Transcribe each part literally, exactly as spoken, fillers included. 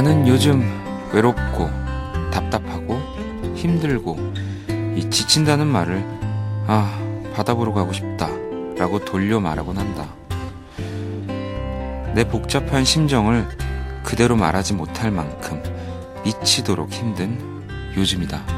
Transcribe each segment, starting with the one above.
나는 요즘 외롭고 답답하고 힘들고 이 지친다는 말을 아 바다 보러 가고 싶다 라고 돌려 말하곤 한다. 내 복잡한 심정을 그대로 말하지 못할 만큼 미치도록 힘든 요즘이다.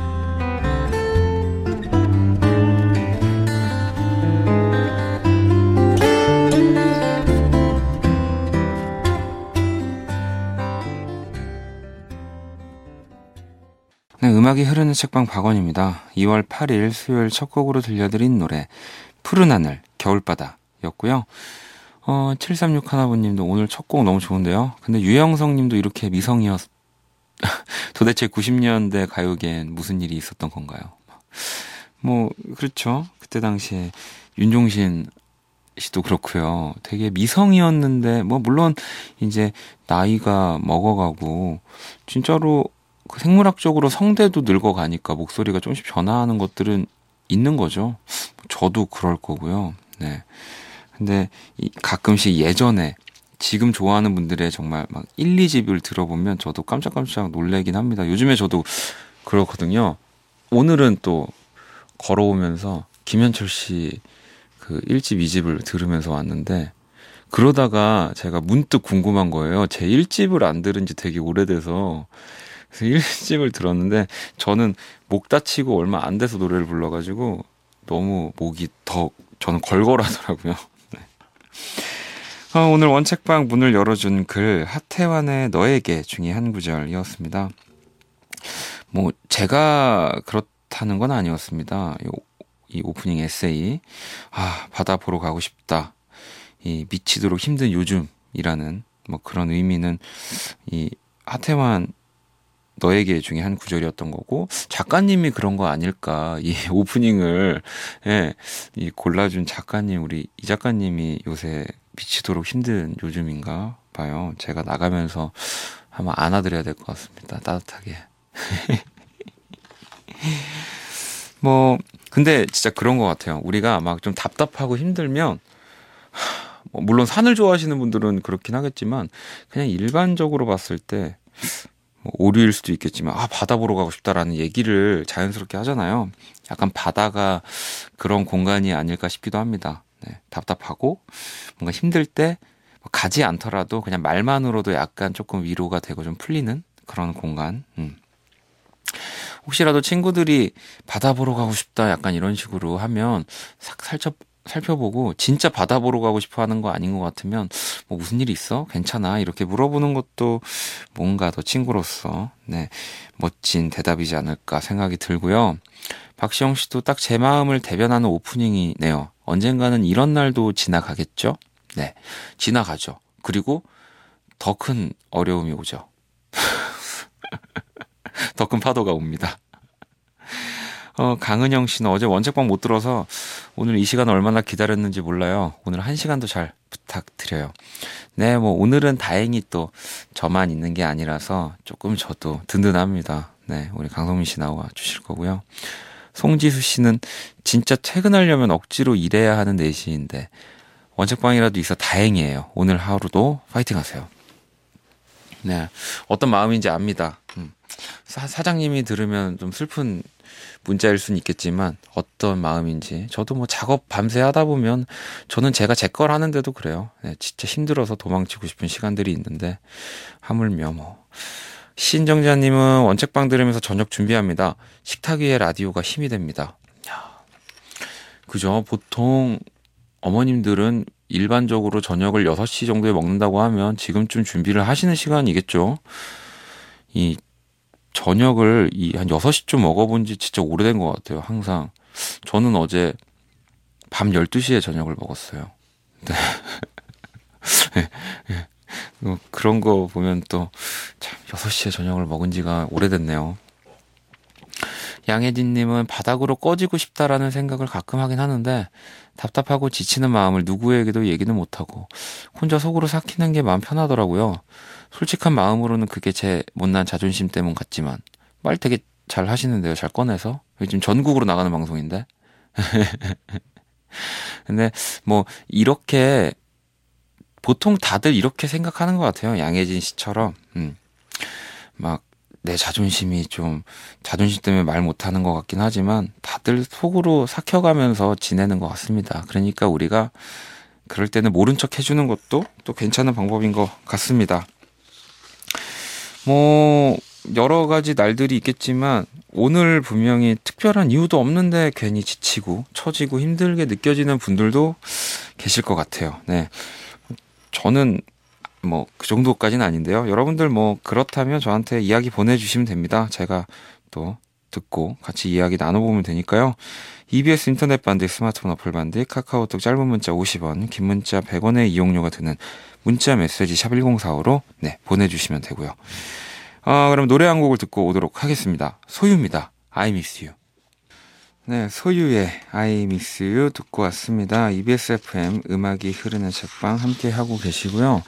네, 음악이 흐르는 책방 박원입니다. 이월 팔일 수요일 첫 곡으로 들려드린 노래 푸른 하늘 겨울바다였고요. 어, 칠삼육일님도 오늘 첫 곡 너무 좋은데요. 근데 유영성님도 이렇게 미성이었 도대체 구십 년대 가요계엔 무슨 일이 있었던 건가요? 뭐 그렇죠. 그때 당시에 윤종신 씨도 그렇고요. 되게 미성이었는데 뭐 물론 이제 나이가 먹어가고 진짜로 그 생물학적으로 성대도 늙어가니까 목소리가 조금씩 변화하는 것들은 있는 거죠. 저도 그럴 거고요. 네. 근데 이 가끔씩 예전에 지금 좋아하는 분들의 정말 막 일, 이 집을 들어보면 저도 깜짝깜짝 놀래긴 합니다. 요즘에 저도 그렇거든요. 오늘은 또 걸어오면서 김현철 씨 그 일 집, 이 집을 들으면서 왔는데 그러다가 제가 문득 궁금한 거예요. 제 일 집을 안 들은 지 되게 오래돼서 그래서 일 집을 들었는데 저는 목 다치고 얼마 안 돼서 노래를 불러가지고 너무 목이 더 저는 걸걸하더라고요. 네. 어, 오늘 원책방 문을 열어준 글 하태환의 너에게 중에 한 구절이었습니다. 뭐 제가 그렇다는 건 아니었습니다. 이, 이 오프닝 에세이 아 바다 보러 가고 싶다. 이 미치도록 힘든 요즘이라는 뭐 그런 의미는 이 하태환 너에게 중에 한 구절이었던 거고 작가님이 그런 거 아닐까. 이 오프닝을 예, 이 골라준 작가님 우리 이 작가님이 요새 미치도록 힘든 요즘인가 봐요. 제가 나가면서 한번 안아드려야 될 것 같습니다. 따뜻하게. 뭐 근데 진짜 그런 것 같아요. 우리가 막 좀 답답하고 힘들면 뭐 물론 산을 좋아하시는 분들은 그렇긴 하겠지만 그냥 일반적으로 봤을 때 뭐 오류일 수도 있겠지만 아 바다 보러 가고 싶다라는 얘기를 자연스럽게 하잖아요. 약간 바다가 그런 공간이 아닐까 싶기도 합니다. 네, 답답하고 뭔가 힘들 때 가지 않더라도 그냥 말만으로도 약간 조금 위로가 되고 좀 풀리는 그런 공간. 음. 혹시라도 친구들이 바다 보러 가고 싶다 약간 이런 식으로 하면 싹 살짝 살펴보고 진짜 바다 보러 가고 싶어 하는 거 아닌 것 같으면 뭐 무슨 일 있어? 괜찮아? 이렇게 물어보는 것도 뭔가 더 친구로서 네, 멋진 대답이지 않을까 생각이 들고요. 박시영 씨도 딱 제 마음을 대변하는 오프닝이네요. 언젠가는 이런 날도 지나가겠죠? 네, 지나가죠. 그리고 더 큰 어려움이 오죠. 더 큰 파도가 옵니다. 어, 강은영 씨는 어제 원책방 못 들어서 오늘 이 시간 얼마나 기다렸는지 몰라요. 오늘 한 시간도 잘 부탁드려요. 네, 뭐 오늘은 다행히 또 저만 있는 게 아니라서 조금 저도 든든합니다. 네, 우리 강성민 씨 나와 주실 거고요. 송지수 씨는 진짜 퇴근하려면 억지로 일해야 하는 네 시인데 원책방이라도 있어 다행이에요. 오늘 하루도 파이팅 하세요. 네, 어떤 마음인지 압니다. 음. 사, 사장님이 들으면 좀 슬픈 문자일 수는 있겠지만 어떤 마음인지 저도 뭐 작업 밤새 하다 보면 저는 제가 제 걸 하는데도 그래요. 네, 진짜 힘들어서 도망치고 싶은 시간들이 있는데 하물며 뭐 신정자님은 원책방 들으면서 저녁 준비합니다. 식탁 위에 라디오가 힘이 됩니다. 야, 그죠? 보통 어머님들은 일반적으로 저녁을 여섯 시 정도에 먹는다고 하면 지금쯤 준비를 하시는 시간이겠죠. 이 저녁을 이 한 여섯 시쯤 먹어본 지 진짜 오래된 것 같아요. 항상 저는 어제 밤 열두 시에 저녁을 먹었어요. 네. 네. 네. 뭐 그런 거 보면 또 참 여섯 시에 저녁을 먹은 지가 오래됐네요. 양혜진님은 바닥으로 꺼지고 싶다라는 생각을 가끔 하긴 하는데 답답하고 지치는 마음을 누구에게도 얘기는 못하고 혼자 속으로 삭히는 게 마음 편하더라고요. 솔직한 마음으로는 그게 제 못난 자존심 때문 같지만 말 되게 잘 하시는데요. 잘 꺼내서. 요즘 전국으로 나가는 방송인데. 근데 뭐 이렇게 보통 다들 이렇게 생각하는 것 같아요. 양혜진 씨처럼. 음. 막 내 자존심이 좀 자존심 때문에 말 못하는 것 같긴 하지만 다들 속으로 삭혀가면서 지내는 것 같습니다. 그러니까 우리가 그럴 때는 모른 척 해주는 것도 또 괜찮은 방법인 것 같습니다. 뭐 여러 가지 날들이 있겠지만 오늘 분명히 특별한 이유도 없는데 괜히 지치고 처지고 힘들게 느껴지는 분들도 계실 것 같아요. 네, 저는 뭐 그 정도까지는 아닌데요. 여러분들 뭐 그렇다면 저한테 이야기 보내주시면 됩니다. 제가 또 듣고 같이 이야기 나눠보면 되니까요. 이비에스 인터넷 반드, 스마트폰 어플 반드, 카카오톡 짧은 문자 오십 원, 긴 문자 백 원의 이용료가 드는 문자 메시지 샵 일공사오로 네, 보내주시면 되고요. 아, 그럼 노래 한 곡을 듣고 오도록 하겠습니다. 소유입니다. I miss you. 네, 소유의 I miss you 듣고 왔습니다. 이비에스 에프엠 음악이 흐르는 책방 함께 하고 계시고요.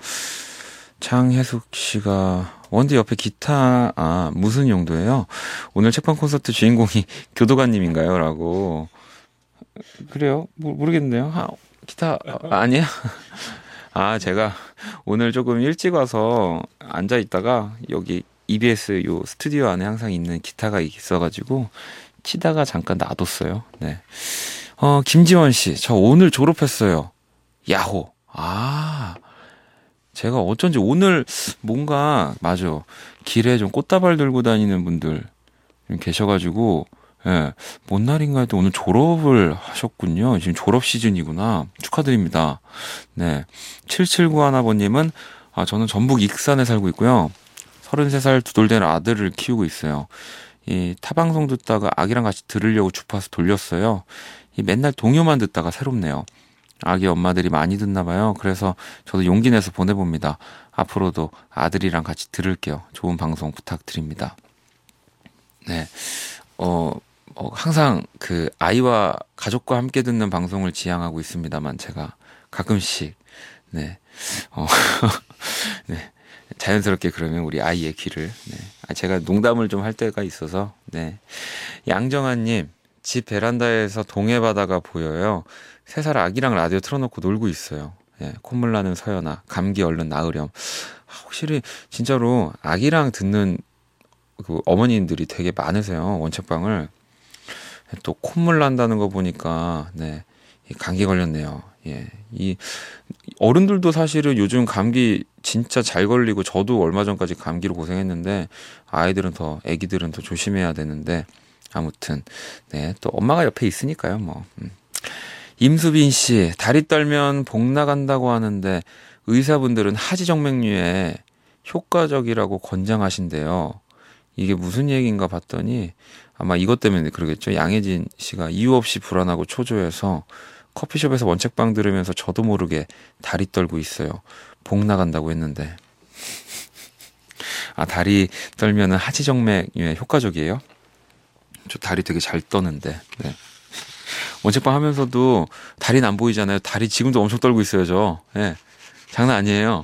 장혜숙 씨가 원디 옆에 기타 아 무슨 용도예요? 오늘 책방 콘서트 주인공이 교도관님인가요? 라고. 그래요? 모, 모르겠는데요. 아, 기타 아, 아니야? 아, 제가 오늘 조금 일찍 와서 앉아 있다가 여기 이비에스 요 스튜디오 안에 항상 있는 기타가 있어가지고 치다가 잠깐 놔뒀어요. 네. 어, 김지원 씨, 저 오늘 졸업했어요. 야호. 아, 제가 어쩐지 오늘 뭔가, 맞아. 길에 좀 꽃다발 들고 다니는 분들 계셔가지고, 예, 뭔 날인가 해도 오늘 졸업을 하셨군요. 지금 졸업 시즌이구나. 축하드립니다. 네. 칠칠구일 번님은, 아, 저는 전북 익산에 살고 있고요. 서른세 살 두 돌 된 아들을 키우고 있어요. 이 타방송 듣다가 아기랑 같이 들으려고 주파수 돌렸어요. 이 맨날 동요만 듣다가 새롭네요. 아기 엄마들이 많이 듣나 봐요. 그래서 저도 용기 내서 보내봅니다. 앞으로도 아들이랑 같이 들을게요. 좋은 방송 부탁드립니다. 네, 어, 어 항상 그 아이와 가족과 함께 듣는 방송을 지향하고 있습니다만 제가 가끔씩 네, 어, 네. 자연스럽게 그러면 우리 아이의 귀를 네. 제가 농담을 좀 할 때가 있어서 네. 양정아님 집 베란다에서 동해바다가 보여요. 세 살 아기랑 라디오 틀어놓고 놀고 있어요. 네. 콧물 나는 서연아 감기 얼른 나으렴. 확실히 진짜로 아기랑 듣는 그 어머님들이 되게 많으세요. 원책방을. 또 콧물 난다는 거 보니까 네. 감기 걸렸네요. 예, 이 어른들도 사실은 요즘 감기 진짜 잘 걸리고 저도 얼마 전까지 감기로 고생했는데 아이들은 더 아기들은 더 조심해야 되는데 아무튼 네, 또 엄마가 옆에 있으니까요. 뭐 음. 임수빈 씨 다리 떨면 복 나간다고 하는데 의사분들은 하지정맥류에 효과적이라고 권장하신대요. 이게 무슨 얘기인가 봤더니 아마 이것 때문에 그러겠죠. 양혜진 씨가 이유 없이 불안하고 초조해서 커피숍에서 원책방 들으면서 저도 모르게 다리 떨고 있어요. 복 나간다고 했는데. 아, 다리 떨면은 하지정맥에 효과적이에요? 저 다리 되게 잘 떠는데. 네. 원책방 하면서도 다리는 안 보이잖아요. 다리 지금도 엄청 떨고 있어요, 저. 네. 장난 아니에요.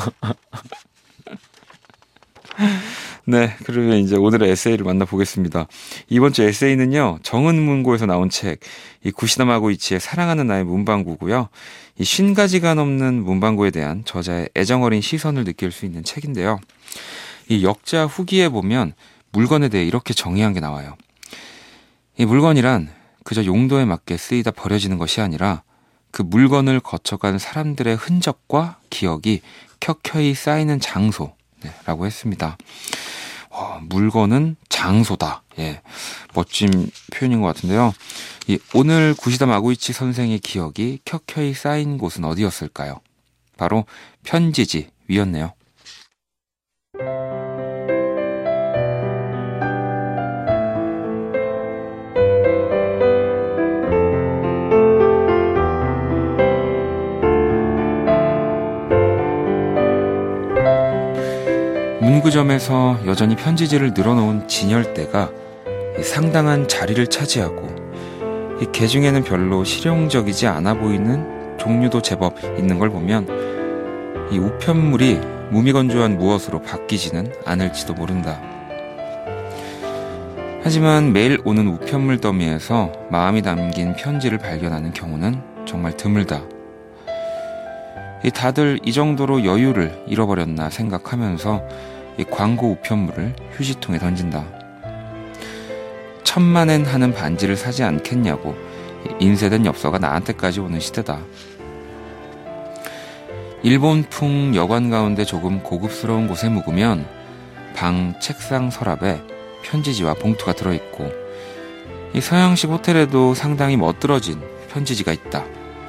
네, 그러면 이제 오늘의 에세이를 만나보겠습니다. 이번 주 에세이는요, 정은문고에서 나온 책, 이 구시다 마고이치의 사랑하는 나의 문방구고요. 이 쉰 가지가 넘는 문방구에 대한 저자의 애정어린 시선을 느낄 수 있는 책인데요. 이 역자 후기에 보면 물건에 대해 이렇게 정의한 게 나와요. 이 물건이란 그저 용도에 맞게 쓰이다 버려지는 것이 아니라 그 물건을 거쳐간 사람들의 흔적과 기억이 켜켜이 쌓이는 장소, 네, 라고 했습니다. 와, 물건은 장소다. 예, 멋진 표현인 것 같은데요. 이, 오늘 구시다 마고이치 선생의 기억이 켜켜이 쌓인 곳은 어디였을까요? 바로 편지지 위였네요. 문구점에서 여전히 편지지를 늘어놓은 진열대가 상당한 자리를 차지하고 이 개 중에는 별로 실용적이지 않아 보이는 종류도 제법 있는 걸 보면 이 우편물이 무미건조한 무엇으로 바뀌지는 않을지도 모른다. 하지만 매일 오는 우편물 더미에서 마음이 담긴 편지를 발견하는 경우는 정말 드물다. 이 다들 이 정도로 여유를 잃어버렸나 생각하면서 이 광고 우편물을 휴지통에 던진다. 천만엔 하는 반지를 사지 않겠냐고 인쇄된 엽서가 나한테까지 오는 시대다. 일본풍 여관 가운데 조금 고급스러운 곳에 묵으면 방 책상 서랍에 편지지와 봉투가 들어있고, 이 서양식 호텔에도 상당히 멋들어진 편지지가 있다.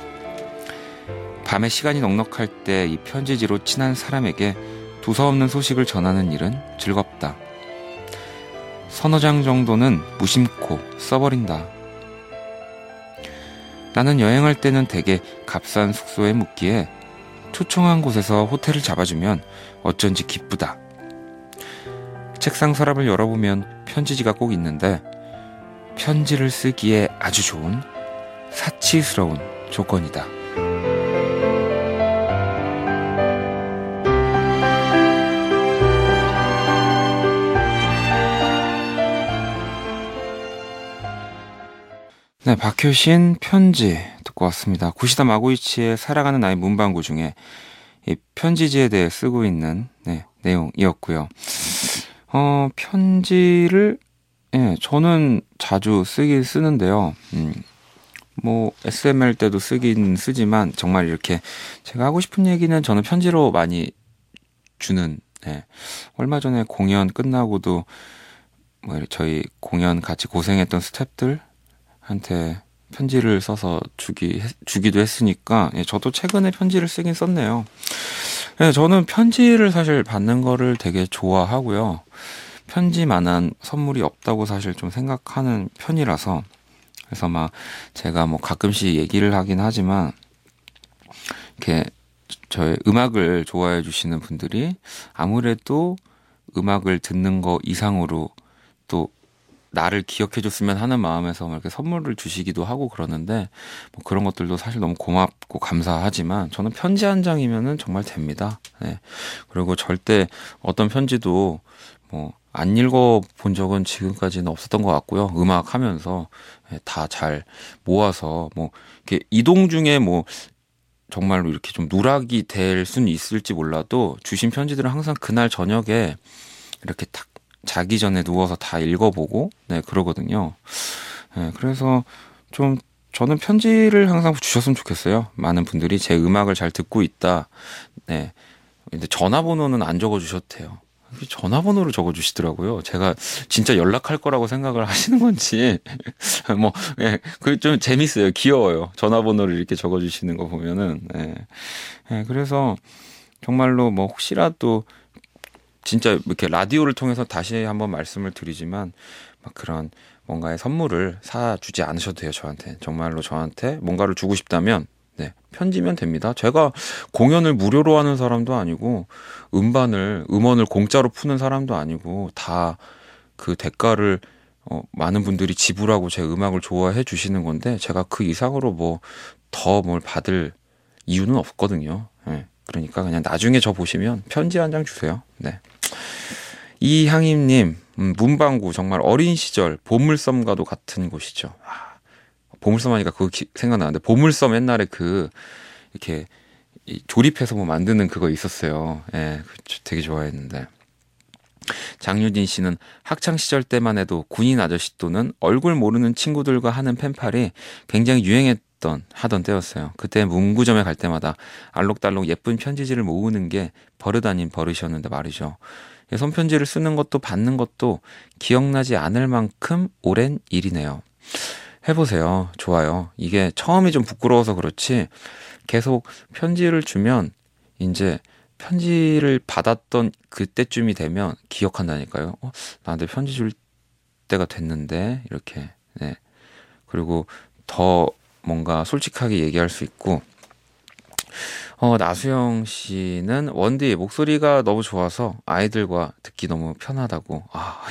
밤에 시간이 넉넉할 때 이 편지지로 친한 사람에게 두서없는 소식을 전하는 일은 즐겁다. 서너 장 정도는 무심코 써버린다. 나는 여행할 때는 대개 값싼 숙소에 묵기에 초청한 곳에서 호텔을 잡아주면 어쩐지 기쁘다. 책상 서랍을 열어보면 편지지가 꼭 있는데, 편지를 쓰기에 아주 좋은 사치스러운 조건이다. 네, 박효신 편지 듣고 왔습니다. 구시다 마고이치의 살아가는 나의 문방구 중에 이 편지지에 대해 쓰고 있는 네, 내용이었고요. 어, 편지를 예, 저는 자주 쓰긴 쓰는데요. 음, 뭐 에스엠엘 때도 쓰긴 쓰지만 정말 이렇게 제가 하고 싶은 얘기는 저는 편지로 많이 주는. 예, 얼마 전에 공연 끝나고도 뭐 저희 공연 같이 고생했던 스태프들한테 편지를 써서 주기 주기도 했으니까 예, 저도 최근에 편지를 쓰긴 썼네요. 예, 저는 편지를 사실 받는 거를 되게 좋아하고요. 편지만한 선물이 없다고 사실 좀 생각하는 편이라서, 그래서 막 제가 뭐 가끔씩 얘기를 하긴 하지만 이렇게 저의 음악을 좋아해 주시는 분들이 아무래도 음악을 듣는 거 이상으로 또 나를 기억해 줬으면 하는 마음에서 이렇게 선물을 주시기도 하고 그러는데, 뭐 그런 것들도 사실 너무 고맙고 감사하지만 저는 편지 한 장이면은 정말 됩니다. 네. 그리고 절대 어떤 편지도 뭐 안 읽어본 적은 지금까지는 없었던 것 같고요. 음악 하면서 다 잘 모아서 뭐 이렇게 이동 중에 뭐 정말로 이렇게 좀 누락이 될 수는 있을지 몰라도 주신 편지들은 항상 그날 저녁에 이렇게 딱 자기 전에 누워서 다 읽어보고 네 그러거든요. 네, 그래서 좀 저는 편지를 항상 주셨으면 좋겠어요. 많은 분들이 제 음악을 잘 듣고 있다. 네. 근데 전화번호는 안 적어주셔도 돼요. 전화번호를 적어주시더라고요. 제가 진짜 연락할 거라고 생각을 하시는 건지 뭐 예, 그 좀 재밌어요. 귀여워요. 전화번호를 이렇게 적어주시는 거 보면은 예. 예, 그래서 정말로 뭐 혹시라도 진짜 이렇게 라디오를 통해서 다시 한번 말씀을 드리지만 막 그런 뭔가의 선물을 사주지 않으셔도 돼요. 저한테 정말로 저한테 뭔가를 주고 싶다면 네, 편지면 됩니다. 제가 공연을 무료로 하는 사람도 아니고 음반을 음원을 공짜로 푸는 사람도 아니고 다 그 대가를 어, 많은 분들이 지불하고 제 음악을 좋아해 주시는 건데 제가 그 이상으로 뭐 더 뭘 받을 이유는 없거든요. 네, 그러니까 그냥 나중에 저 보시면 편지 한 장 주세요. 네. 이향임님, 음, 문방구 정말 어린 시절 보물섬과도 같은 곳이죠. 아, 보물섬 하니까 그거 기, 생각나는데 보물섬 옛날에 그 이렇게 이 조립해서 뭐 만드는 그거 있었어요. 예, 되게 좋아했는데. 장유진 씨는 학창 시절 때만 해도 군인 아저씨 또는 얼굴 모르는 친구들과 하는 펜팔이 굉장히 유행했던 하던 때였어요. 그때 문구점에 갈 때마다 알록달록 예쁜 편지지를 모으는 게 버릇 아닌 버릇이었는데 말이죠. 손편지를 쓰는 것도 받는 것도 기억나지 않을 만큼 오랜 일이네요. 해보세요. 좋아요. 이게 처음이 좀 부끄러워서 그렇지 계속 편지를 주면 이제 편지를 받았던 그때쯤이 되면 기억한다니까요. 어, 나한테 편지 줄 때가 됐는데 이렇게. 네. 그리고 더 뭔가 솔직하게 얘기할 수 있고. 어, 나수영 씨는 원디 목소리가 너무 좋아서 아이들과 듣기 너무 편하다고. 아,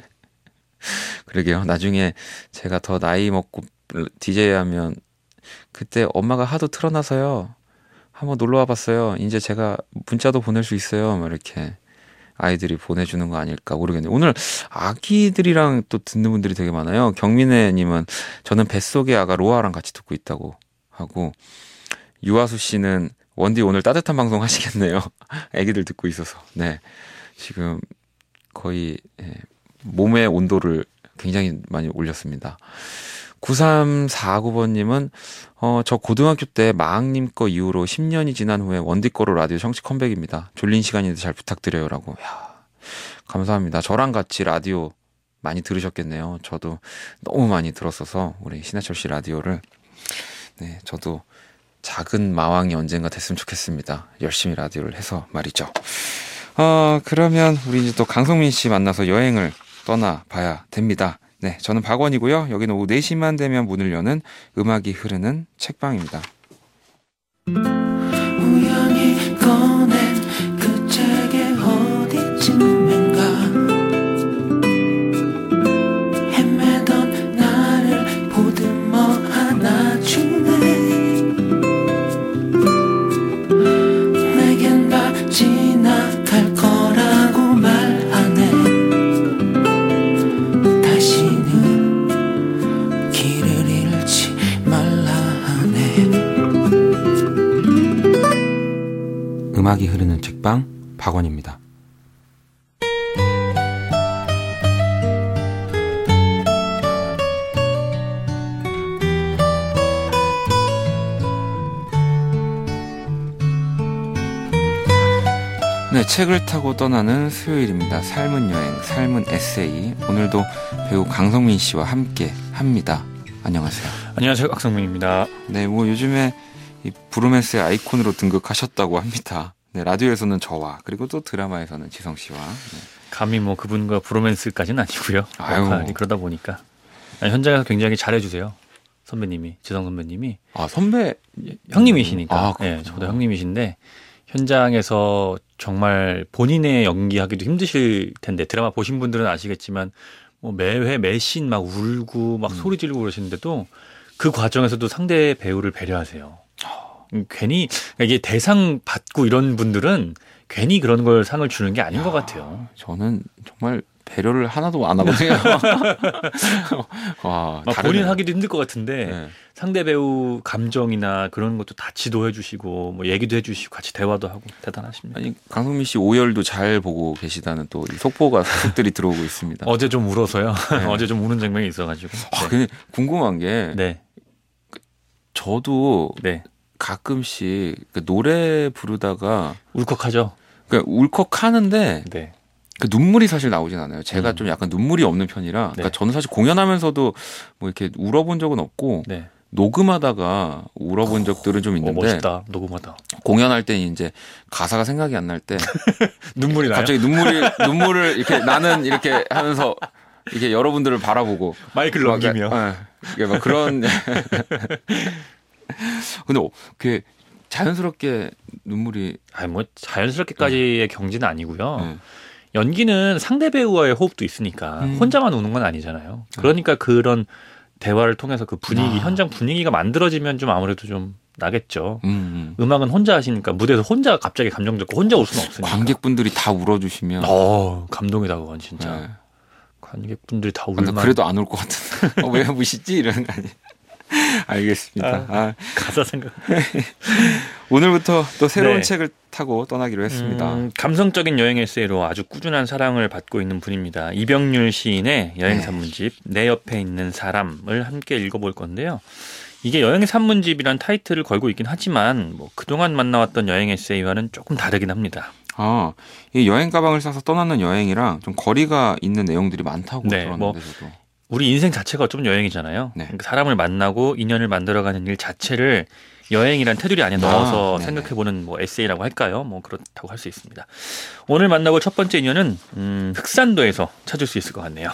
그러게요. 나중에 제가 더 나이 먹고 디제이 하면 그때 엄마가 하도 틀어놔서요. 한번 놀러 와봤어요. 이제 제가 문자도 보낼 수 있어요. 막 이렇게 아이들이 보내주는 거 아닐까 모르겠네요. 오늘 아기들이랑 또 듣는 분들이 되게 많아요. 경민혜님은 저는 뱃속의 아가 로아랑 같이 듣고 있다고 하고, 유아수 씨는 원디 오늘 따뜻한 방송 하시겠네요. 아기들 듣고 있어서. 네. 지금 거의 예, 몸의 온도를 굉장히 많이 올렸습니다. 구삼사구 번님은 어, 저 고등학교 때 마학님 거 이후로 십 년이 지난 후에 원디 거로 라디오 청취 컴백입니다. 졸린 시간인데 잘 부탁드려요라고. 야, 감사합니다. 저랑 같이 라디오 많이 들으셨겠네요. 저도 너무 많이 들었어서 우리 신해철 씨 라디오를 네, 저도 작은 마왕이 언젠가 됐으면 좋겠습니다. 열심히 라디오를 해서 말이죠. 어, 그러면 우리 이제 또 강성민 씨 만나서 여행을 떠나봐야 됩니다. 네, 저는 박원이고요. 여기는 오후 네 시만 되면 문을 여는 음악이 흐르는 책방입니다. 우연히 꺼낸 그 책의 어디쯤인가 헤매던 나를 보듬어 안아주네 내겐 다 지나갈 거라고 말하네 다시는 길을 잃지 말라 하네. 음악이 흐르는 책방 박원입니다. 네, 책을 타고 떠나는 수요일입니다. 삶은 여행, 삶은 에세이. 오늘도 배우 강성민 씨와 함께 합니다. 안녕하세요. 안녕하세요, 강성민입니다. 네, 뭐 요즘에 이 브로맨스의 아이콘으로 등극하셨다고 합니다. 네, 라디오에서는 저와 그리고 또 드라마에서는 지성 씨와. 네. 감히 뭐 그분과 브로맨스까지는 아니고요. 아유. 그러다 보니까 아니, 현장에서 굉장히 잘해주세요. 선배님이, 지성 선배님이. 아, 선배 형님이시니까. 아, 네, 저도 형님이신데 현장에서 정말 본인의 연기하기도 힘드실 텐데 드라마 보신 분들은 아시겠지만 뭐 매회 매씬 막 울고 막 음. 소리 지르고 그러시는데도 그 과정에서도 상대 배우를 배려하세요. 괜히 이게 대상 받고 이런 분들은 괜히 그런 걸 상을 주는 게 아닌 야, 것 같아요. 저는 정말 배려를 하나도 안 하거든요. 와, 막 본인 하기도 힘들 것 같은데 네. 상대 배우 감정이나 그런 것도 다 지도해 주시고 뭐 얘기도 해 주시고 같이 대화도 하고 대단하십니다. 아니, 강성민 씨 오열도 잘 보고 계시다는 또 속보가 속들이 들어오고 있습니다. 어제 좀 울어서요. 네. 어제 좀 우는 장면이 있어가지고. 아, 네. 근데 궁금한 게 네. 저도 네. 가끔씩 노래 부르다가 울컥하죠. 그러니까 울컥하는데 네. 그 눈물이 사실 나오진 않아요. 제가 음. 좀 약간 눈물이 없는 편이라. 그러니까 네. 저는 사실 공연하면서도 뭐 이렇게 울어본 적은 없고 네. 녹음하다가 울어본 적들은 좀 있는데. 어, 멋있다. 녹음하다. 공연할 때 이제 가사가 생각이 안 날 때 눈물이 나요. 갑자기 눈물이 눈물을 이렇게 나는 이렇게 하면서 이렇게 여러분들을 바라보고 마이크를 넘기며. 막, 이게 막 그런. 근데 그 자연스럽게 눈물이. 아니 뭐 자연스럽게까지의 네. 경지는 아니고요. 네. 연기는 상대 배우와의 호흡도 있으니까 음. 혼자만 우는 건 아니잖아요. 그러니까 그런 대화를 통해서 그 분위기, 아. 현장 분위기가 만들어지면 좀 아무래도 좀 나겠죠. 음, 음. 음악은 혼자 하시니까 무대에서 혼자 갑자기 감정 잡고 혼자 울 수는 없으니까. 관객분들이 다 울어주시면. 어, 감동이다 그건 진짜. 네. 관객분들이 다 울면. 그래도 안 울 것 같은데. 어, 왜 우시지? 이러는 거 아니에요. 알겠습니다. 아, 아. 가사 생각. 오늘부터 또 새로운 네. 책을 타고 떠나기로 했습니다. 음, 감성적인 여행 에세이로 아주 꾸준한 사랑을 받고 있는 분입니다. 이병률 시인의 여행 산문집 네. 내 옆에 있는 사람을 함께 읽어볼 건데요. 이게 여행 산문집이란 타이틀을 걸고 있긴 하지만 뭐 그동안 만나왔던 여행 에세이와는 조금 다르긴 합니다. 아, 이 여행 가방을 싸서 떠나는 여행이랑 좀 거리가 있는 내용들이 많다고 네, 들었는데 뭐 저도. 우리 인생 자체가 어쩌면 여행이잖아요. 네. 그러니까 사람을 만나고 인연을 만들어가는 일 자체를 여행이란 테두리 안에 넣어서 아, 생각해보는 뭐 에세이라고 할까요? 뭐 그렇다고 할 수 있습니다. 오늘 만나볼 첫 번째 인연은 음, 흑산도에서 찾을 수 있을 것 같네요.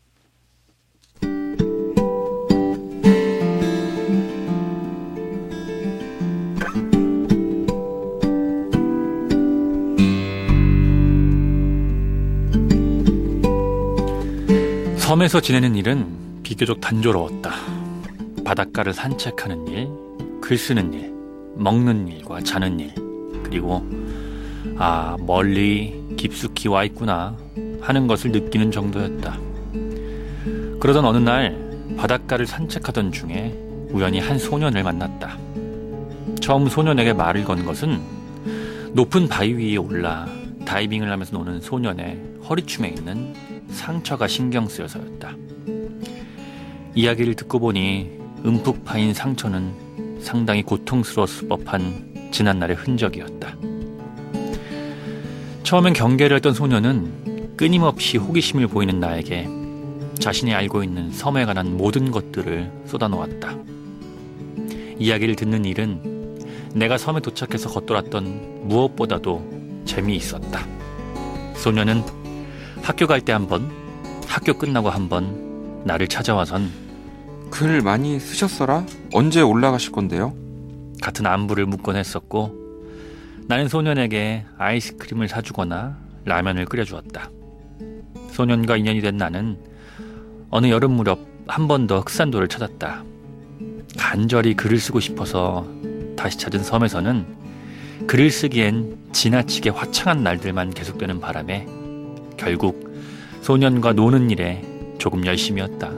섬에서 지내는 일은 비교적 단조로웠다. 바닷가를 산책하는 일, 글 쓰는 일, 먹는 일과 자는 일, 그리고 아, 멀리 깊숙이 와 있구나 하는 것을 느끼는 정도였다. 그러던 어느 날 바닷가를 산책하던 중에 우연히 한 소년을 만났다. 처음 소년에게 말을 건 것은 높은 바위 위에 올라 다이빙을 하면서 노는 소년의 허리춤에 있는 상처가 신경 쓰여서였다. 이야기를 듣고 보니 움푹 파인 상처는 상당히 고통스러웠을 법한 지난날의 흔적이었다. 처음엔 경계를 했던 소년은 끊임없이 호기심을 보이는 나에게 자신이 알고 있는 섬에 관한 모든 것들을 쏟아놓았다. 이야기를 듣는 일은 내가 섬에 도착해서 겉돌았던 무엇보다도 재미있었다. 소년은 학교 갈 때 한 번, 학교 끝나고 한 번 나를 찾아와선 글 많이 쓰셨어라? 언제 올라가실 건데요? 같은 안부를 묻곤 했었고 나는 소년에게 아이스크림을 사주거나 라면을 끓여주었다. 소년과 인연이 된 나는 어느 여름 무렵 한 번 더 흑산도를 찾았다. 간절히 글을 쓰고 싶어서 다시 찾은 섬에서는 글을 쓰기엔 지나치게 화창한 날들만 계속되는 바람에 결국 소년과 노는 일에 조금 열심이었다.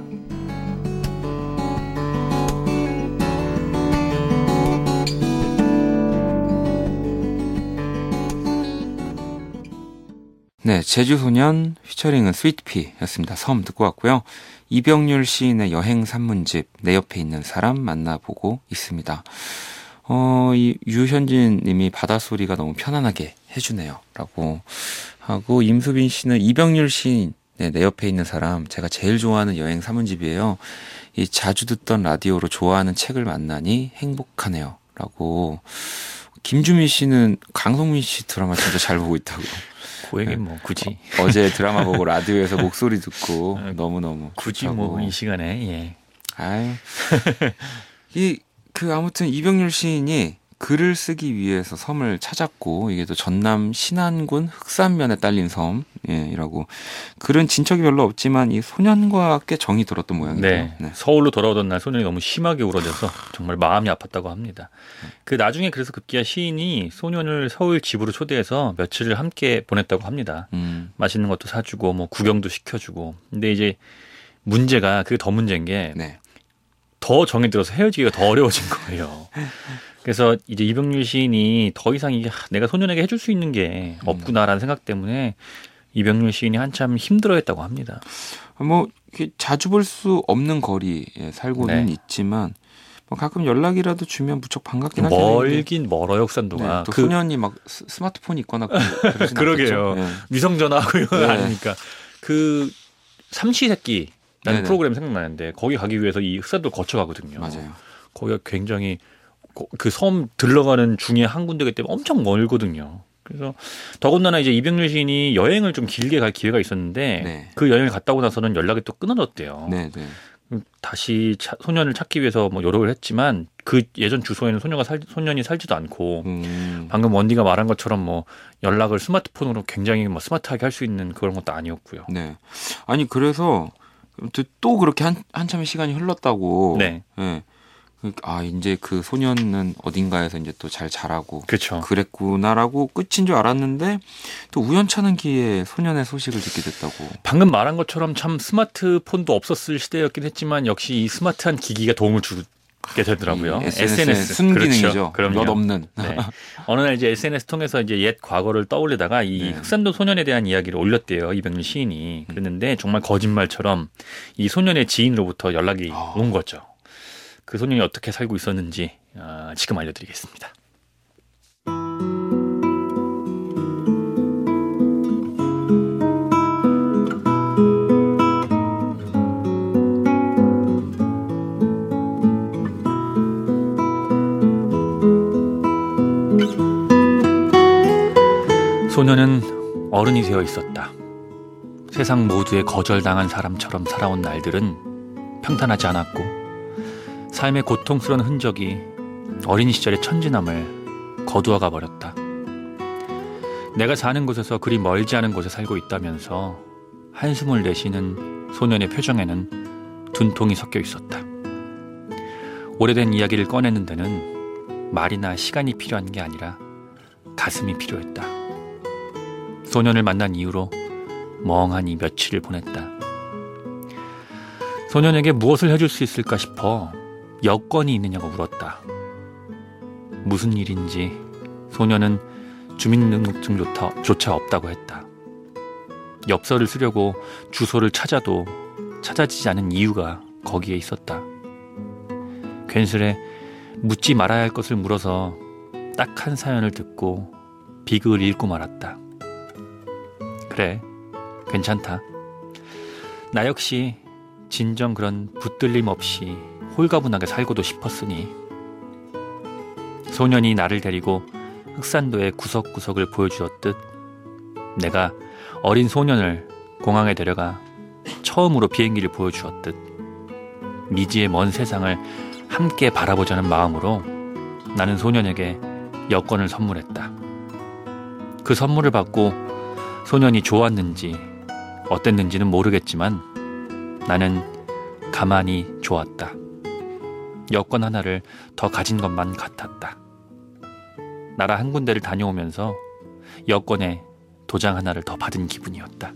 네, 제주소년 피처링은 스위트피였습니다. 섬 듣고 왔고요. 이병률 시인의 여행 산문집 내 옆에 있는 사람 만나보고 있습니다. 어, 이 유현진 님이 바닷소리가 너무 편안하게 해주네요. 라고 하고, 임수빈 씨는 이병률 시인 네, 내 옆에 있는 사람, 제가 제일 좋아하는 여행 산문집이에요. 이 자주 듣던 라디오로 좋아하는 책을 만나니 행복하네요. 라고. 김주민 씨는 강성민 씨 드라마 진짜 잘 보고 있다고. 그 얘기 뭐 굳이 어, 어제 드라마 보고 라디오에서 목소리 듣고 너무너무 굳이 뭐 이 시간에 예. 아유. 이 그 아무튼 이병률 시인이 글을 쓰기 위해서 섬을 찾았고, 이게 또 전남 신안군 흑산면에 딸린 섬이라고. 글은 진척이 별로 없지만 이 소년과 꽤 정이 들었던 모양이에요. 네. 네. 서울로 돌아오던 날 소년이 너무 심하게 울어져서 정말 마음이 아팠다고 합니다. 그 나중에 그래서 급기야 시인이 소년을 서울 집으로 초대해서 며칠을 함께 보냈다고 합니다. 음. 맛있는 것도 사주고 뭐 구경도 시켜주고. 근데 이제 문제가, 그게 더 문제인 게 네. 더 정이 들어서 헤어지기가 더 어려워진 거예요. 그래서 이제 이병률 시인이 더 이상 이게 내가 소년에게 해줄 수 있는 게 없구나라는 생각 때문에 이병률 시인이 한참 힘들어했다고 합니다. 뭐 자주 볼 수 없는 거리에 살고는 네. 있지만 뭐 가끔 연락이라도 주면 무척 반갑긴 하죠. 멀긴 멀어요, 흑산도가. 네, 또 그... 소년이 막 스마트폰이 있거나 그러게요. 네. 위성전화하고 이런 거 네. 아니니까. 그 삼시세끼 라는 프로그램 생각나는데 거기 가기 위해서 이 흑산도를 거쳐가거든요. 맞아요. 거기가 굉장히 그 섬 들러가는 중에 한 군데이기 때문에 엄청 멀거든요. 그래서 더군다나 이제 이병률 시인이 여행을 좀 길게 갈 기회가 있었는데 네. 그 여행을 갔다 오고 나서는 연락이 또 끊어졌대요. 네, 네. 다시 차, 소년을 찾기 위해서 뭐 노력을 했지만 그 예전 주소에는 소녀가 살, 소년이 살지도 않고 음. 방금 원디가 말한 것처럼 뭐 연락을 스마트폰으로 굉장히 뭐 스마트하게 할 수 있는 그런 것도 아니었고요. 네. 아니 그래서 또 그렇게 한, 한참의 시간이 흘렀다고. 네. 네. 아, 이제 그 소년은 어딘가에서 이제 또 잘 자라고. 그렇죠. 그랬구나라고 끝인 줄 알았는데 또 우연찮은 기회에 소년의 소식을 듣게 됐다고. 방금 말한 것처럼 참 스마트폰도 없었을 시대였긴 했지만 역시 이 스마트한 기기가 도움을 주게 되더라고요. 에스엔에스 순기능이죠. 그럼 몇 없는. 네. 어느 날 이제 에스엔에스 통해서 이제 옛 과거를 떠올리다가 이 네. 흑산도 소년에 대한 이야기를 올렸대요. 이병률 시인이. 그랬는데 정말 거짓말처럼 이 소년의 지인으로부터 연락이 어. 온 거죠. 그 소년이 어떻게 살고 있었는지 어, 지금 알려드리겠습니다. 소년은 어른이 되어 있었다. 세상 모두에 거절당한 사람처럼 살아온 날들은 평탄하지 않았고 삶의 고통스러운 흔적이 어린 시절의 천진함을 거두어가 버렸다. 내가 사는 곳에서 그리 멀지 않은 곳에 살고 있다면서 한숨을 내쉬는 소년의 표정에는 분통이 섞여 있었다. 오래된 이야기를 꺼내는 데는 말이나 시간이 필요한 게 아니라 가슴이 필요했다. 소년을 만난 이후로 멍하니 며칠을 보냈다. 소년에게 무엇을 해줄 수 있을까 싶어 여권이 있느냐고 물었다. 무슨 일인지 소년은 주민등록증조차 없다고 했다. 엽서를 쓰려고 주소를 찾아도 찾아지지 않은 이유가 거기에 있었다. 괜스레 묻지 말아야 할 것을 물어서 딱 한 사연을 듣고 비극을 읽고 말았다. 그래, 괜찮다. 나 역시 진정 그런 붙들림 없이 홀가분하게 살고도 싶었으니. 소년이 나를 데리고 흑산도의 구석구석을 보여주었듯 내가 어린 소년을 공항에 데려가 처음으로 비행기를 보여주었듯 미지의 먼 세상을 함께 바라보자는 마음으로 나는 소년에게 여권을 선물했다. 그 선물을 받고 소년이 좋았는지 어땠는지는 모르겠지만 나는 가만히 좋았다. 여권 하나를 더 가진 것만 같았다. 나라 한 군데를 다녀오면서 여권에 도장 하나를 더 받은 기분이었다.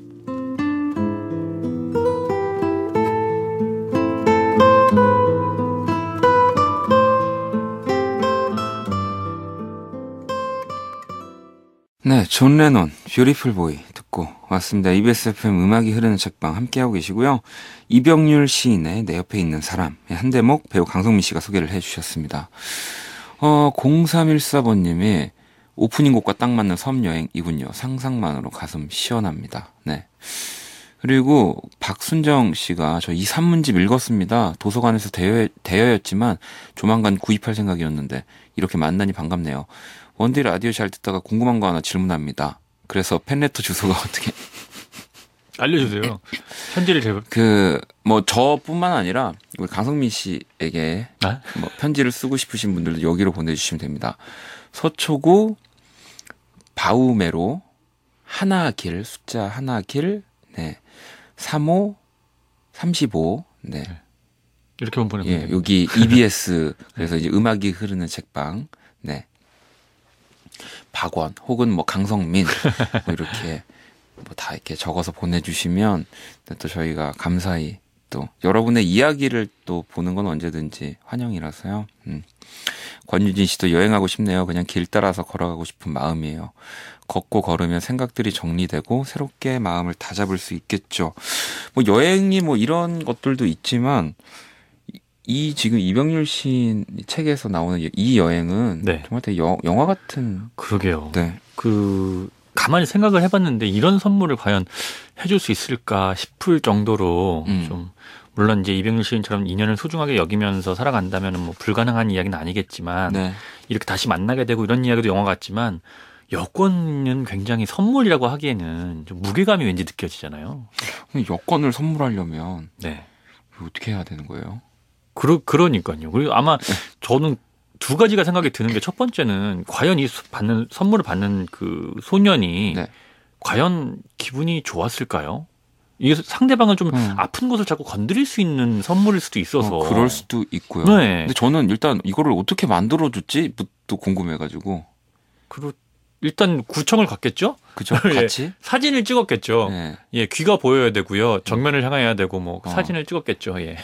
네, 존 레논, 뷰티풀 보이 듣고 왔습니다. 이비에스 에프엠 음악이 흐르는 책방 함께하고 계시고요. 이병률 시인의 내 옆에 있는 사람, 한 대목 배우 강성민 씨가 소개를 해주셨습니다. 어, 공삼일사 번님이 오프닝 곡과 딱 맞는 섬여행이군요. 상상만으로 가슴 시원합니다. 네. 그리고 박순정 씨가 저 이 산문집 읽었습니다. 도서관에서 대여, 대여였지만 조만간 구입할 생각이었는데 이렇게 만나니 반갑네요. 원디 라디오 잘 듣다가 궁금한 거 하나 질문합니다. 그래서 팬레터 주소가 어떻게 알려주세요. 편지를 제 그 뭐 저뿐만 아니라 우리 강성민 씨에게 아? 뭐 편지를 쓰고 싶으신 분들도 여기로 보내주시면 됩니다. 서초구 바우메로 하나길 숫자 하나길 네 삼오 삼십오 네 이렇게만 보내면 예, 됩니다. 여기 이비에스 그래서 이제 음악이 흐르는 책방 네 박원 혹은 뭐 강성민 뭐 이렇게 뭐 다 이렇게 적어서 보내주시면 또 저희가 감사히 또 여러분의 이야기를 또 보는 건 언제든지 환영이라서요. 음. 권유진 씨도 여행하고 싶네요. 그냥 길 따라서 걸어가고 싶은 마음이에요. 걷고 걸으면 생각들이 정리되고 새롭게 마음을 다잡을 수 있겠죠. 뭐 여행이 뭐 이런 것들도 있지만 이, 이 지금 이병률 시 책에서 나오는 이 여행은 네. 정말 되게 여, 영화 같은. 그러게요. 네. 그 가만히 생각을 해봤는데 이런 선물을 과연 해줄 수 있을까 싶을 정도로 음. 좀 물론 이제 이병률 시인처럼 인연을 소중하게 여기면서 살아간다면 뭐 불가능한 이야기는 아니겠지만 네. 이렇게 다시 만나게 되고 이런 이야기도 영화 같지만 여권은 굉장히 선물이라고 하기에는 좀 무게감이 왠지 느껴지잖아요. 여권을 선물하려면 네. 어떻게 해야 되는 거예요? 그러, 그러니까요. 그리고 아마 저는 두 가지가 생각이 드는 게 첫 번째는 과연 이 받는 선물을 받는 그 소년이 네. 과연 기분이 좋았을까요? 이게 상대방을 좀 음. 아픈 곳을 자꾸 건드릴 수 있는 선물일 수도 있어서. 어, 그럴 수도 있고요. 네. 근데 저는 일단 이거를 어떻게 만들어줬지부터 궁금해가지고. 그리고 일단 구청을 갔겠죠? 그죠? 예. 같이? 사진을 찍었겠죠. 네. 예, 귀가 보여야 되고요. 정면을 향해야 되고 뭐 어. 사진을 찍었겠죠. 예.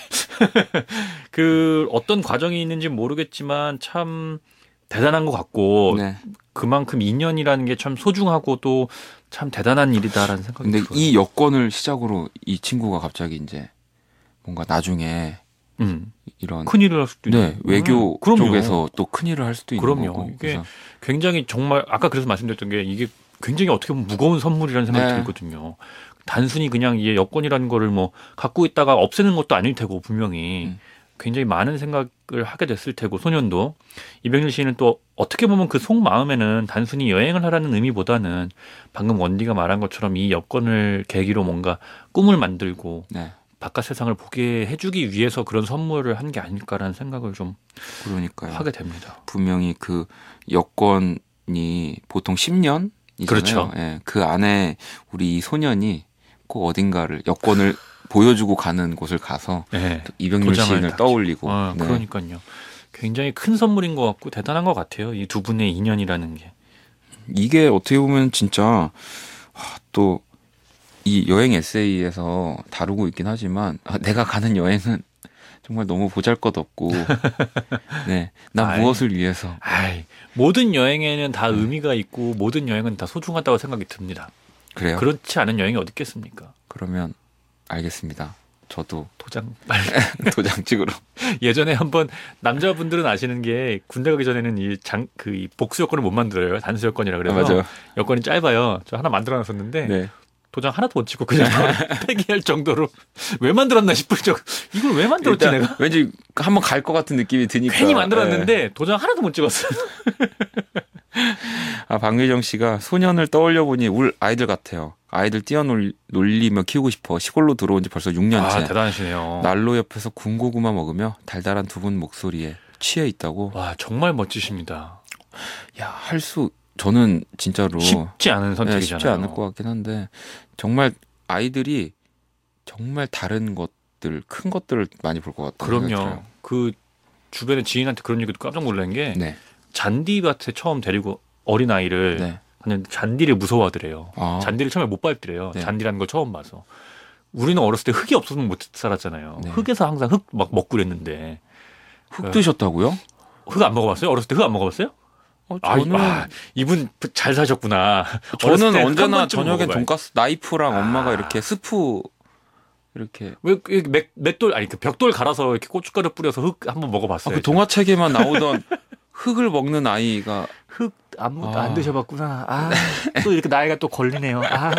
그 어떤 과정이 있는지 모르겠지만 참 대단한 것 같고 네. 그만큼 인연이라는 게 참 소중하고 또 참 대단한 일이다라는 생각이 근데 들어요. 이 여권을 시작으로 이 친구가 갑자기 이제 뭔가 나중에 음. 이런 큰일을 할 수도 네, 있는 외교 음, 그럼요. 쪽에서 또 큰일을 할 수도 있는 그럼요. 거고. 이게 그래서 굉장히 정말 아까 그래서 말씀드렸던 게 이게 굉장히 어떻게 보면 무거운 선물이라는 생각이 네. 들거든요. 단순히 그냥 이 여권이라는 거를 뭐 갖고 있다가 없애는 것도 아닐 테고 분명히 음. 굉장히 많은 생각을 하게 됐을 테고 소년도 이병률 씨는 또 어떻게 보면 그 속마음에는 단순히 여행을 하라는 의미보다는 방금 원디가 말한 것처럼 이 여권을 계기로 뭔가 꿈을 만들고 네. 바깥 세상을 보게 해주기 위해서 그런 선물을 한 게 아닐까라는 생각을 좀 그러니까요. 하게 됩니다. 분명히 그 여권이 보통 십 년이잖아요. 그렇죠. 예, 그 안에 우리 이 소년이 꼭 어딘가를 여권을 보여주고 가는 곳을 가서 네. 이병률 도장을 시인을 딱 떠올리고. 아, 네. 그러니까요. 굉장히 큰 선물인 것 같고 대단한 것 같아요. 이 두 분의 인연이라는 게. 이게 어떻게 보면 진짜 또 이 여행 에세이에서 다루고 있긴 하지만 아, 내가 가는 여행은 정말 너무 보잘것없고 네, 난 아이, 무엇을 위해서. 아이, 모든 여행에는 다 의미가 있고 모든 여행은 다 소중하다고 생각이 듭니다. 그래요? 그렇지 않은 여행이 어디 있겠습니까? 그러면 알겠습니다. 저도 도장 도장 찍으러. 예전에 한번 남자분들은 아시는 게 군대 가기 전에는 이 장 그 이 복수 여권을 못 만들어요. 단수 여권이라 그래서 아, 맞아요. 여권이 짧아요. 저 하나 만들어놨었는데 네. 도장 하나도 못 찍고 그냥 폐기할 정도로 왜 만들었나 싶을 정도. 이걸 왜 만들었지 일단 내가? 왠지 한번 갈 것 같은 느낌이 드니까. 괜히 만들었는데 도장 하나도 못 찍었어요. 아, 박유정 씨가 소년을 떠올려 보니 울 아이들 같아요. 아이들 뛰어놀리며 키우고 싶어. 시골로 들어온 지 벌써 육 년째. 아, 대단하시네요. 난로 옆에서 군고구마 먹으며 달달한 두 분 목소리에 취해 있다고. 와, 정말 멋지십니다. 야, 할 수 저는 진짜로 쉽지 않은 선택이잖아요. 네, 쉽지 않을 것 같긴 한데 정말 아이들이 정말 다른 것들, 큰 것들을 많이 볼 것 같아요. 그럼요. 그 주변에 지인한테 그런 얘기도 깜짝 놀란 게 네. 잔디밭에 처음 데리고 어린 아이를 네. 그냥 잔디를 무서워하더래요. 아. 잔디를 처음에 못 밟더래요. 네. 잔디라는 걸 처음 봐서. 우리는 어렸을 때 흙이 없었으면 못 살았잖아요. 네. 흙에서 항상 흙 막 먹고 그랬는데. 흙 드셨다고요? 흙 안 먹어봤어요? 어렸을 때 흙 안 먹어봤어요? 어, 아, 저는 아, 이분 잘 사셨구나. 어렸을 저는 때한 언제나 번쯤은 저녁에 먹어봐요. 돈가스 나이프랑 아. 엄마가 이렇게 스프 이렇게 왜 맷, 맷돌 아니 그 벽돌 갈아서 이렇게 고춧가루 뿌려서 흙 한번 먹어봤어요. 아, 그 동화책에만 나오던 흙을 먹는 아이가 흙 아무것도 아. 안 드셔봤구나. 아, 또 이렇게 나이가 또 걸리네요. 아.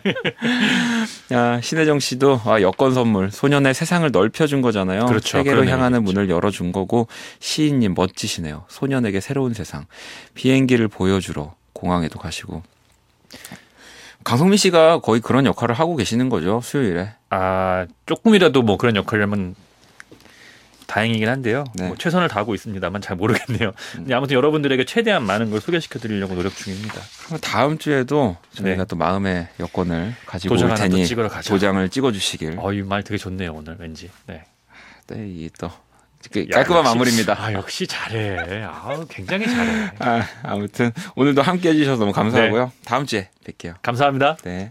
야, 신혜정 씨도 아, 여권 선물 소년의 세상을 넓혀준 거잖아요. 그렇죠. 세계로 그런 향하는 의미겠죠. 문을 열어준 거고 시인님 멋지시네요. 소년에게 새로운 세상 비행기를 보여주러 공항에도 가시고 강성민 씨가 거의 그런 역할을 하고 계시는 거죠. 수요일에. 아, 조금이라도 뭐 그런 역할을 하면 다행이긴 한데요. 네. 뭐 최선을 다하고 있습니다만 잘 모르겠네요. 근데 아무튼 여러분들에게 최대한 많은 걸 소개시켜 드리려고 노력 중입니다. 그럼 다음 주에도 저희가 네. 또 마음의 여권을 가지고 도장 올 하나 또 테니 찍으러 가자. 도장을 찍어주시길. 어, 이 말 되게 좋네요, 오늘 왠지. 네. 네, 이또 깔끔한 야, 역시- 마무리입니다. 아, 역시 잘해. 아, 굉장히 잘해. 아, 아무튼 오늘도 함께 해주셔서 너무 감사하고요. 다음 주에 뵐게요. 감사합니다. 네.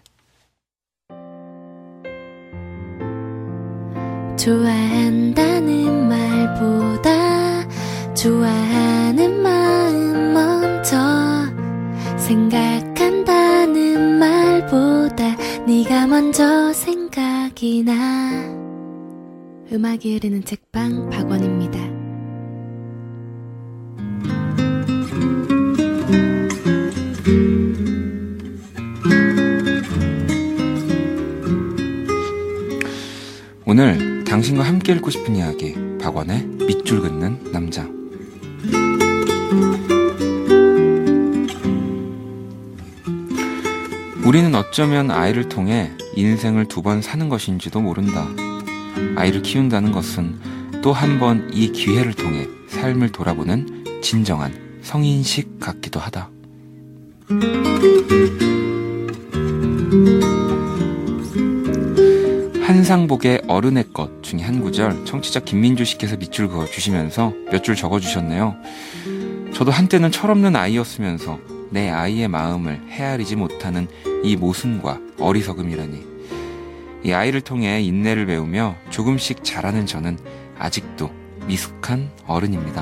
좋아한다는 말보다 좋아하는 마음 먼저 생각한다는 말보다 네가 먼저 생각이 나. 음악이 흐르는 책방 박원입니다. 오늘 당신과 함께 읽고 싶은 이야기 박원의 밑줄 긋는 남자. 우리는 어쩌면 아이를 통해 인생을 두 번 사는 것인지도 모른다. 아이를 키운다는 것은 또 한 번 이 기회를 통해 삶을 돌아보는 진정한 성인식 같기도 하다. 한상복의 어른의 것 중에 한 구절 청취자 김민주 씨께서 밑줄 그어주시면서 몇 줄 적어주셨네요. 저도 한때는 철없는 아이였으면서 내 아이의 마음을 헤아리지 못하는 이 모순과 어리석음이라니. 이 아이를 통해 인내를 배우며 조금씩 자라는 저는 아직도 미숙한 어른입니다.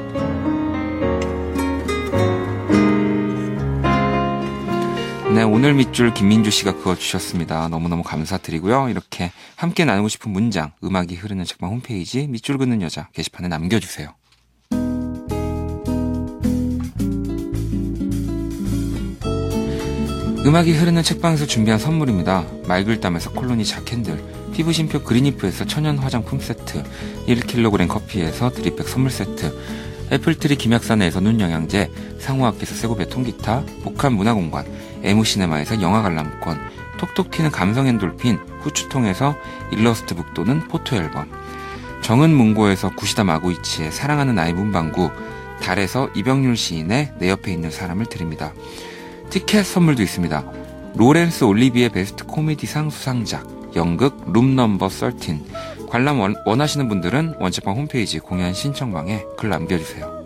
네, 오늘 밑줄 김민주 씨가 그어주셨습니다. 너무너무 감사드리고요. 이렇게 함께 나누고 싶은 문장, 음악이 흐르는 책방 홈페이지 밑줄 긋는 여자 게시판에 남겨주세요. 음악이 흐르는 책방에서 준비한 선물입니다. 말글담에서 콜로니 자캔들, 피부심표 그린이프에서 천연 화장품 세트, 일 킬로그램 커피에서 드립백 선물 세트, 애플트리 김약산에서 눈영양제, 상호학기에서 세고배 통기타, 복합 문화공간, 에무시네마에서 영화 관람권, 톡톡 튀는 감성 엔돌핀, 후추통에서 일러스트북 또는 포토앨범, 정은문고에서 구시다 마구이치의 사랑하는 아이 문방구, 달에서 이병률 시인의 내 옆에 있는 사람을 드립니다. 티켓 선물도 있습니다. 로렌스 올리비에 베스트 코미디상 수상작, 연극 룸 넘버 십삼, 관람 원, 원하시는 분들은 원책방 홈페이지 공연 신청방에 글 남겨주세요.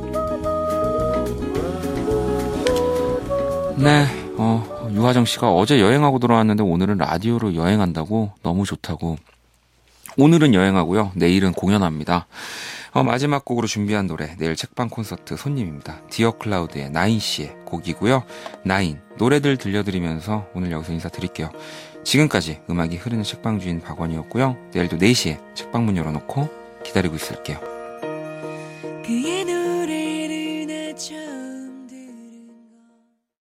네, 어, 유하정 씨가 어제 여행하고 돌아왔는데 오늘은 라디오로 여행한다고 너무 좋다고. 오늘은 여행하고요. 내일은 공연합니다. 어, 마지막 곡으로 준비한 노래, 내일 책방 콘서트 손님입니다. 디어 클라우드의 나인씨의 곡이고요. 나인, 노래들 들려드리면서 오늘 여기서 인사드릴게요. 지금까지 음악이 흐르는 책방 주인 박원이었고요. 내일도 네 시에 책방 문 열어놓고 기다리고 있을게요.